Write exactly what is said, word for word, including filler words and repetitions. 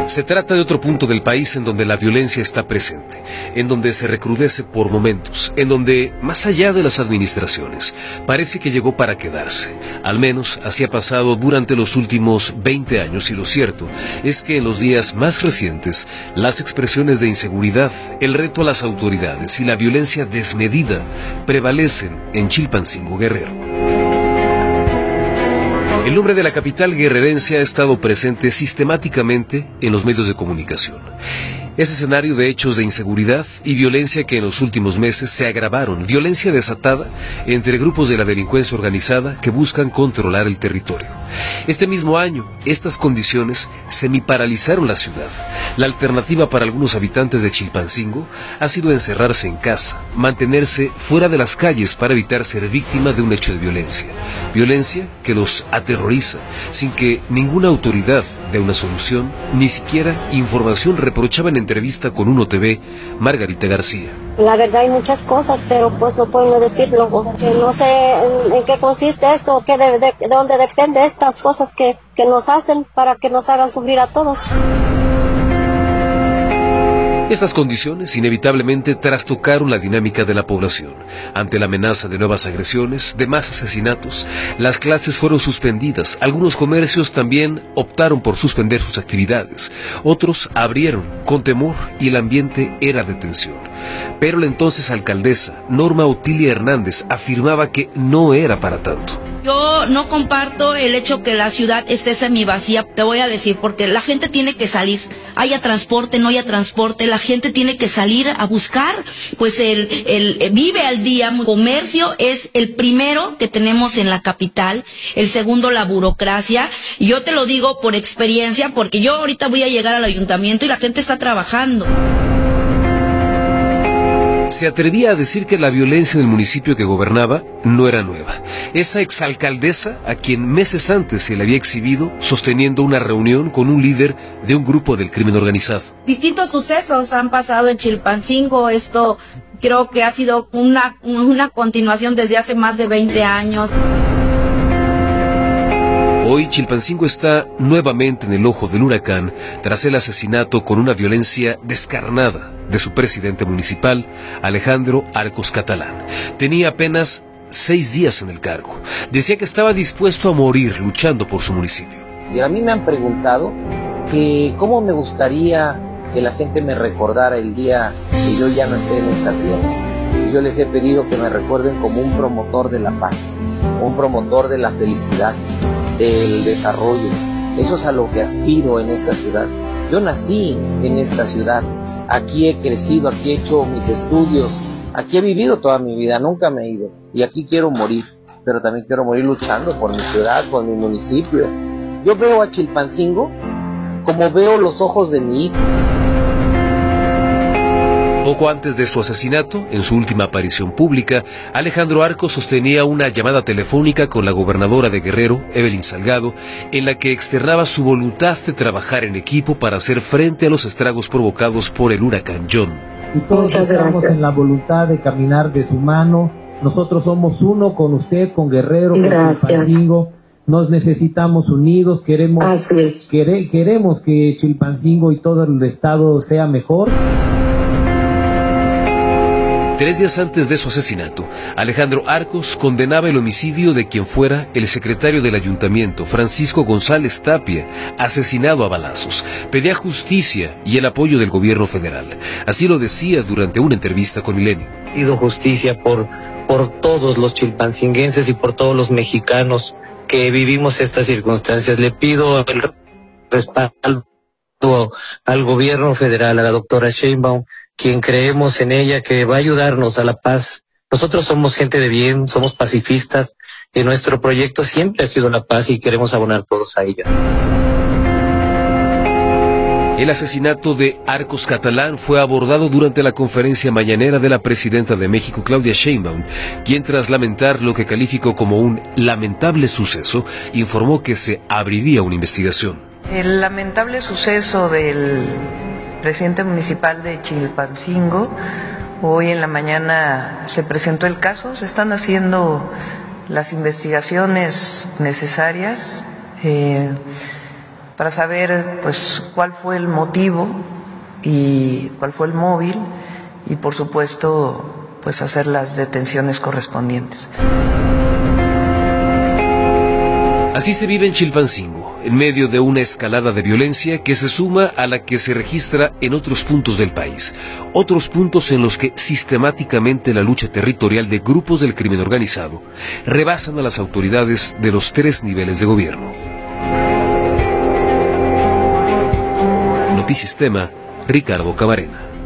Se trata de otro punto del país en donde la violencia está presente, en donde se recrudece por momentos, en donde, más allá de las administraciones, parece que llegó para quedarse. Al menos así ha pasado durante los últimos veinte años, y lo cierto es que en los días más recientes, las expresiones de inseguridad, el reto a las autoridades y la violencia desmedida prevalecen en Chilpancingo, Guerrero. El nombre de la capital guerrerense ha estado presente sistemáticamente en los medios de comunicación. Es escenario de hechos de inseguridad y violencia que en los últimos meses se agravaron, violencia desatada entre grupos de la delincuencia organizada que buscan controlar el territorio. Este mismo año, estas condiciones semiparalizaron la ciudad. La alternativa para algunos habitantes de Chilpancingo ha sido encerrarse en casa, mantenerse fuera de las calles para evitar ser víctima de un hecho de violencia. Violencia que los aterroriza, sin que ninguna autoridad dé una solución, ni siquiera información, reprochaba en entrevista con Uno T V Margarita García. La verdad hay muchas cosas, pero pues no puedo decirlo, porque no sé en, en qué consiste esto, qué de, de, de dónde depende estas cosas que, que nos hacen para que nos hagan sufrir a todos. Estas condiciones inevitablemente trastocaron la dinámica de la población. Ante la amenaza de nuevas agresiones, de más asesinatos, las clases fueron suspendidas. Algunos comercios también optaron por suspender sus actividades. Otros abrieron con temor y el ambiente era de tensión. Pero la entonces alcaldesa, Norma Otilia Hernández, afirmaba que no era para tanto. Yo no comparto el hecho que la ciudad esté semivacía, te voy a decir, porque la gente tiene que salir, haya transporte, no haya transporte, la gente tiene que salir a buscar, pues el, el, el vive al día. Comercio es el primero que tenemos en la capital, el segundo la burocracia, y yo te lo digo por experiencia, porque yo ahorita voy a llegar al ayuntamiento y la gente está trabajando. Se atrevía a decir que la violencia en el municipio que gobernaba no era nueva. Esa exalcaldesa, a quien meses antes se le había exhibido sosteniendo una reunión con un líder de un grupo del crimen organizado. Distintos sucesos han pasado en Chilpancingo. Esto creo que ha sido una, una continuación desde hace más de veinte años. Hoy Chilpancingo está nuevamente en el ojo del huracán tras el asesinato con una violencia descarnada de su presidente municipal, Alejandro Arcos Catalán. Tenía apenas seis días en el cargo. Decía que estaba dispuesto a morir luchando por su municipio. Si a mí me han preguntado que cómo me gustaría que la gente me recordara el día que yo ya no esté en esta tierra, yo les he pedido que me recuerden como un promotor de la paz, un promotor de la felicidad, del desarrollo. Eso es a lo que aspiro en esta ciudad. Yo nací en esta ciudad, aquí he crecido, aquí he hecho mis estudios, aquí he vivido toda mi vida, nunca me he ido, y aquí quiero morir, pero también quiero morir luchando por mi ciudad, por mi municipio. Yo veo a Chilpancingo como veo los ojos de mi hijo. Poco antes de su asesinato, en su última aparición pública, Alejandro Arcos sostenía una llamada telefónica con la gobernadora de Guerrero, Evelyn Salgado, en la que externaba su voluntad de trabajar en equipo para hacer frente a los estragos provocados por el huracán John. Y todos estamos en la voluntad de caminar de su mano. Nosotros somos uno con usted, con Guerrero, con Chilpancingo. Nos necesitamos unidos, queremos, quere, queremos que Chilpancingo y todo el estado sea mejor. Tres días antes de su asesinato, Alejandro Arcos condenaba el homicidio de quien fuera el secretario del ayuntamiento, Francisco González Tapia, asesinado a balazos. Pedía justicia y el apoyo del gobierno federal. Así lo decía durante una entrevista con Milenio. Pido justicia por, por todos los chilpancinguenses y por todos los mexicanos que vivimos estas circunstancias. Le pido el respaldo al gobierno federal, a la doctora Sheinbaum, quien creemos en ella, que va a ayudarnos a la paz. Nosotros somos gente de bien, somos pacifistas, y nuestro proyecto siempre ha sido la paz y queremos abonar todos a ella. El asesinato de Arcos Catalán fue abordado durante la conferencia mañanera de la presidenta de México, Claudia Sheinbaum, quien tras lamentar lo que calificó como un lamentable suceso, informó que se abriría una investigación. El lamentable suceso del presidente municipal de Chilpancingo, hoy en la mañana se presentó el caso, se están haciendo las investigaciones necesarias. Eh, para saber pues cuál fue el motivo y cuál fue el móvil y por supuesto pues hacer las detenciones correspondientes. Así se vive en Chilpancingo, en medio de una escalada de violencia que se suma a la que se registra en otros puntos del país, otros puntos en los que sistemáticamente la lucha territorial de grupos del crimen organizado rebasan a las autoridades de los tres niveles de gobierno. Notisistema, Ricardo Camarena.